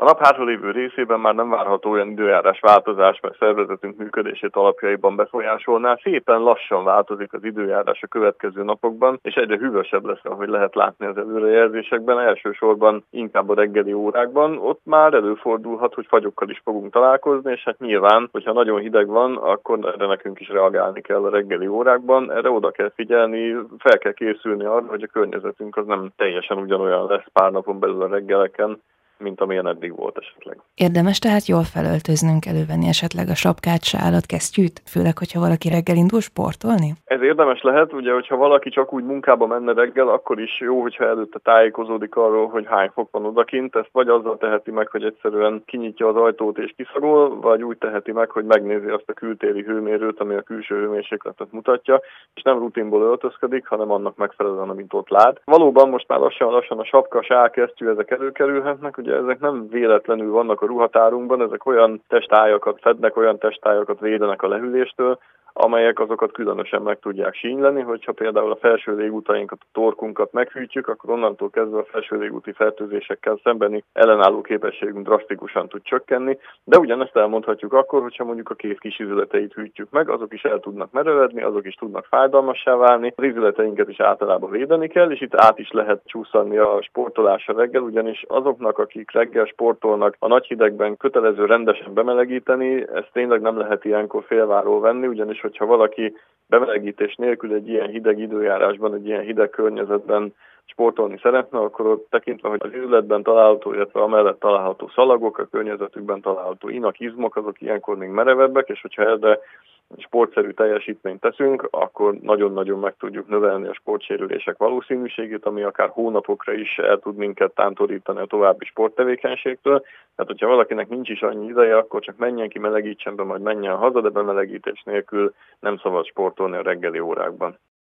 A nap hátralévő részében már nem várható olyan időjárás változás, mert szervezetünk működését alapjaiban befolyásolná. Szépen lassan változik az időjárás a következő napokban, és egyre hűvösebb lesz, ahogy lehet látni az előrejelzésekben, elsősorban inkább a reggeli órákban. Ott már előfordulhat, hogy fagyokkal is fogunk találkozni, és hát nyilván, hogyha nagyon hideg van, akkor erre nekünk is reagálni kell a reggeli órákban. Erre oda kell figyelni, fel kell készülni arra, hogy a környezetünk az nem teljesen ugyanolyan lesz pár napon belül a reggeleken, mint amilyen eddig volt esetleg. Érdemes tehát jól felöltöznünk, elővenni esetleg a sapkát, sálat, kesztyűt, főleg, hogyha valaki reggel indul sportolni? Ez érdemes lehet, ugye, hogyha valaki csak úgy munkába menne reggel, akkor is jó, hogyha előtte tájékozódik arról, hogy hány fok van odakint. Ezt vagy azzal teheti meg, hogy egyszerűen kinyitja az ajtót és kiszagol, vagy úgy teheti meg, hogy megnézi azt a kültéri hőmérőt, ami a külső hőmérsékletet mutatja, és nem rutinból öltözködik, hanem annak megfelelően, amit ott lát. Valóban most már lassan a sapka, sál, kesztyű, ezek előkerülhetnek, ugye ezek nem véletlenül vannak a ruhatárunkban, ezek olyan testájakat fednek, olyan testájakat védenek a lehűléstől, amelyek azokat különösen meg tudják sínyleni, hogyha például a felső légutainkat, a torkunkat meghűtjük, akkor onnantól kezdve a felső légúti fertőzésekkel szembeni ellenálló képességünk drasztikusan tud csökkenni, de ugyanezt elmondhatjuk akkor, hogyha mondjuk a két kis izületeit hűtjük meg, azok is el tudnak merevedni, azok is tudnak fájdalmassá válni, az izületeinket is általában védeni kell, és itt át is lehet csúszani a sportolásra reggel, ugyanis azoknak, akik reggel sportolnak, a nagy hidegben kötelező rendesen bemelegíteni, ezt tényleg nem lehet ilyenkor félváról venni, ugyanis hogyha valaki bemelegítés nélkül egy ilyen hideg időjárásban, egy ilyen hideg környezetben sportolni szeretne, akkor ott tekintve, hogy az izületben található, illetve amellett található szalagok, a környezetükben található inak, izmok, azok ilyenkor még merevebbek, és hogyha erre sportszerű teljesítményt teszünk, akkor nagyon-nagyon meg tudjuk növelni a sportsérülések valószínűségét, ami akár hónapokra is el tud minket tántorítani a további sporttevékenységtől. Tehát, hogyha valakinek nincs is annyi ideje, akkor csak menjen ki, melegítsen be, majd menjen haza, de bemelegítés nélkül nem szabad sportolni a reggeli órákban.